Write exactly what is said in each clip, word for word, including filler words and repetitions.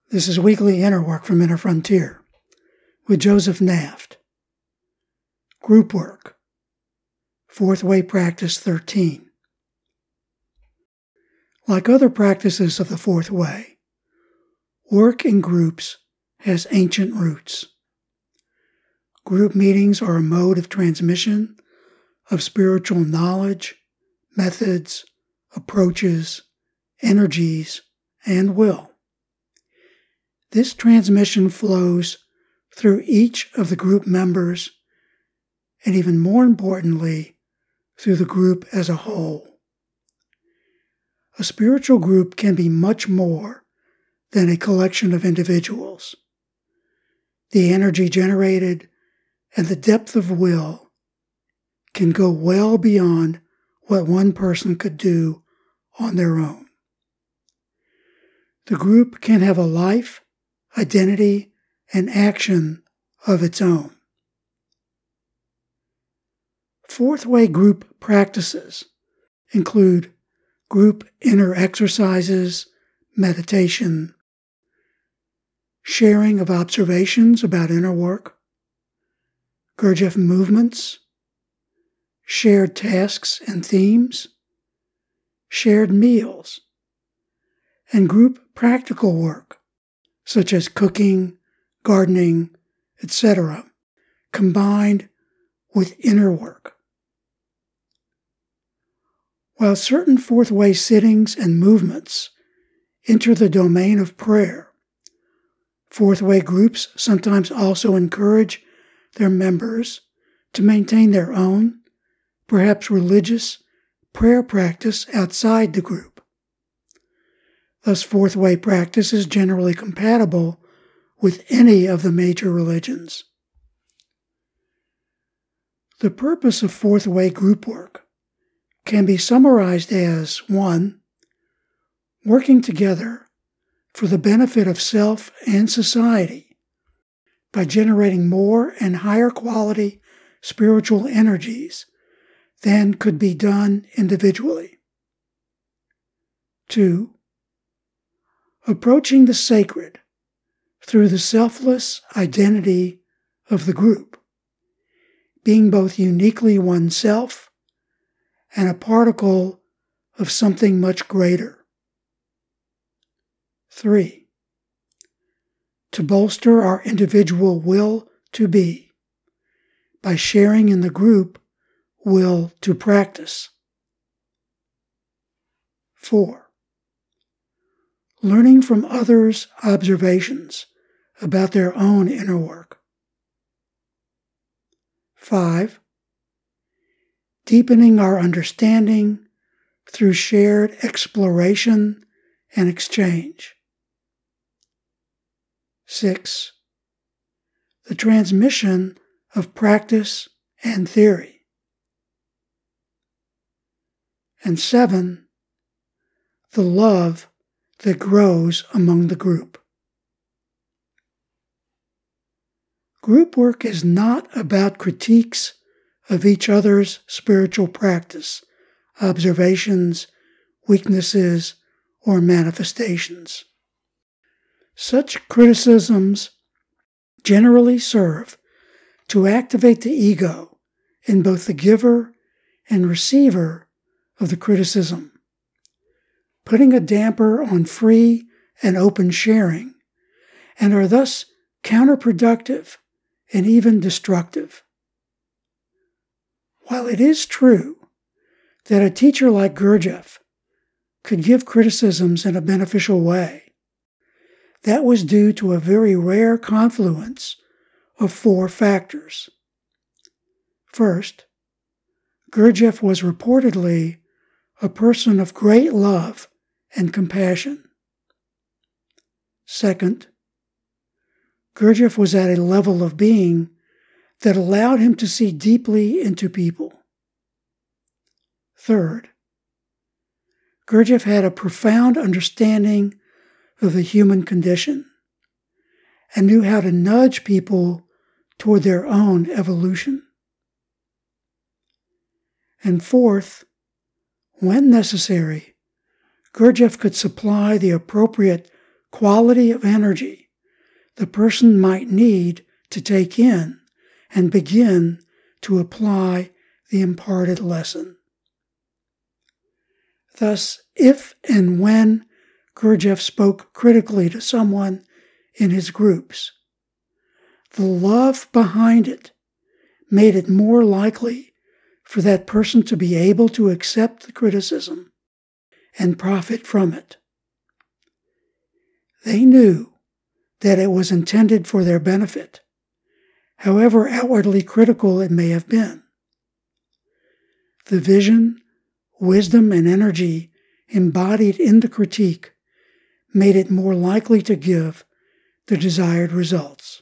This is Weekly Inner Work from Inner Frontier with Joseph Naft. Group Work, Fourth Way Practice thirteen. Like other practices of the Fourth Way, work in groups has ancient roots. Group meetings are a mode of transmission of spiritual knowledge, methods, approaches, energies, and will. This transmission flows through each of the group members, and even more importantly, through the group as a whole. A spiritual group can be much more than a collection of individuals. The energy generated and the depth of will can go well beyond what one person could do on their own. The group can have a life, identity, and action of its own. Fourth Way group practices include group inner exercises, meditation, sharing of observations about inner work, Gurdjieff movements, shared tasks and themes, shared meals, and group practical work, such as cooking, gardening, et cetera, combined with inner work. While certain Fourth Way sittings and movements enter the domain of prayer, Fourth Way groups sometimes also encourage their members to maintain their own, perhaps religious, prayer practice outside the group. Thus, Fourth Way practice is generally compatible with any of the major religions. The purpose of Fourth Way group work can be summarized as one, working together for the benefit of self and society by generating more and higher quality spiritual energies than could be done individually. Two, approaching the sacred through the selfless identity of the group, being both uniquely oneself and a particle of something much greater. Three, to bolster our individual will to be by sharing in the group will to practice. Four, learning from others' observations about their own inner work. Five, deepening our understanding through shared exploration and exchange. Six, the transmission of practice and theory. And seven, the love that grows among the group. Group work is not about critiques of each other's spiritual practice, observations, weaknesses, or manifestations. Such criticisms generally serve to activate the ego in both the giver and receiver of the criticism, putting a damper on free and open sharing, and are thus counterproductive and even destructive. While it is true that a teacher like Gurdjieff could give criticisms in a beneficial way, that was due to a very rare confluence of four factors. First, Gurdjieff was reportedly a person of great love and compassion. Second, Gurdjieff was at a level of being that allowed him to see deeply into people. Third, Gurdjieff had a profound understanding of the human condition and knew how to nudge people toward their own evolution. And fourth, when necessary, Gurdjieff could supply the appropriate quality of energy the person might need to take in and begin to apply the imparted lesson. Thus, if and when Gurdjieff spoke critically to someone in his groups, the love behind it made it more likely for that person to be able to accept the criticism and profit from it. They knew that it was intended for their benefit, however outwardly critical it may have been. The vision, wisdom, and energy embodied in the critique made it more likely to give the desired results.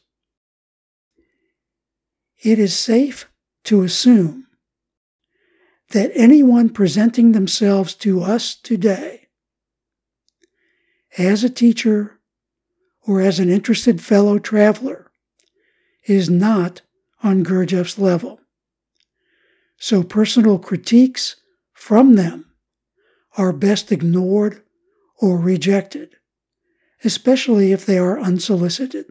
It is safe to assume that anyone presenting themselves to us today as a teacher or as an interested fellow traveler is not on Gurdjieff's level. So personal critiques from them are best ignored or rejected, especially if they are unsolicited.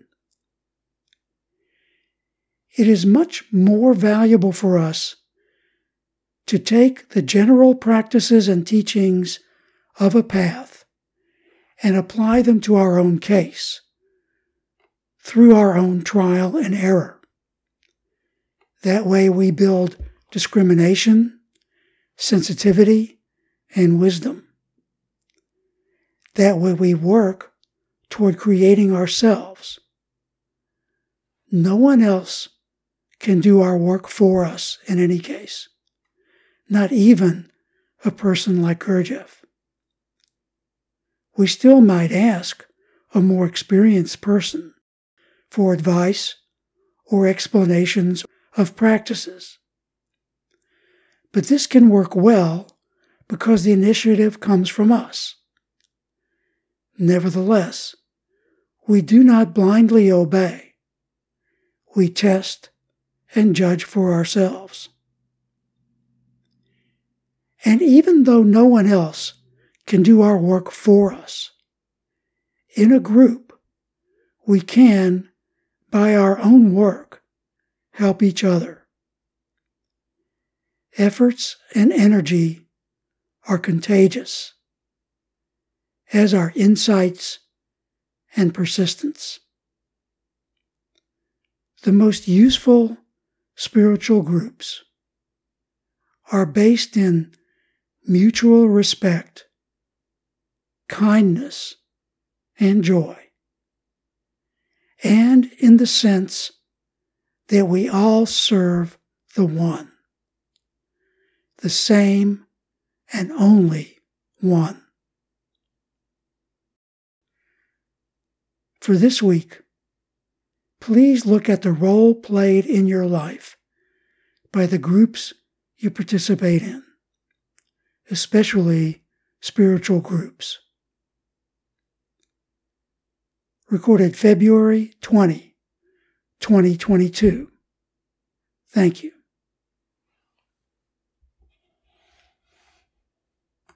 It is much more valuable for us to take the general practices and teachings of a path and apply them to our own case through our own trial and error. That way we build discrimination, sensitivity, and wisdom. That way we work toward creating ourselves. No one else can do our work for us in any case, not even a person like Gurdjieff. We still might ask a more experienced person for advice or explanations of practices. But this can work well because the initiative comes from us. Nevertheless, we do not blindly obey. We test and judge for ourselves. And even though no one else can do our work for us, in a group, we can, by our own work, help each other. Efforts and energy are contagious, as are insights and persistence. The most useful spiritual groups are based in mutual respect, kindness, and joy, and in the sense that we all serve the one, the same and only one. For this week, please look at the role played in your life by the groups you participate in, especially spiritual groups. Recorded February twentieth, twenty twenty-two. Thank you.